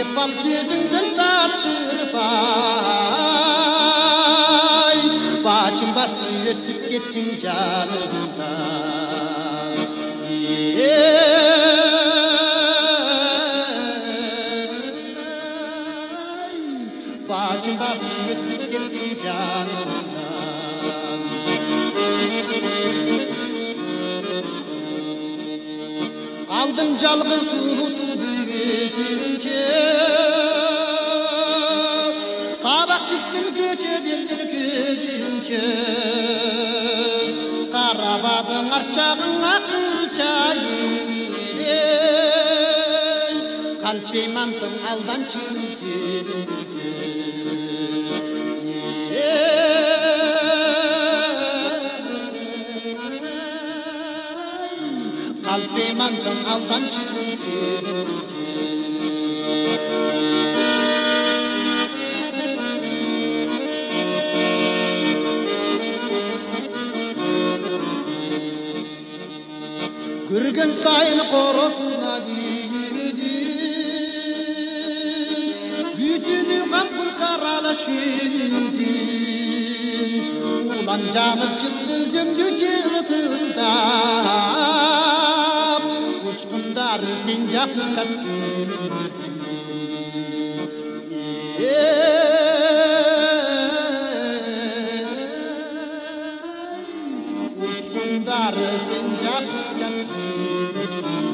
бал сөзіңден таптырбай бачым басы өтіп кеттің жанымда бачым басы өтіп кеттің жанымда Aldım жалғыз ұлытуды көзінше Қабақ жіттім көчеділділ көзінше Қарабадың арчағыңа қылчайын Қалпеймандың алданчын сөзінше Kalpimandın aldançı Görgen sayın korosuna dirdin Yüzünü kampul karalaşındin Ulan canım çıktı zöndü çığlıtında Uçkundar sen yakın çatsın Uçkundar sen yakın çatsın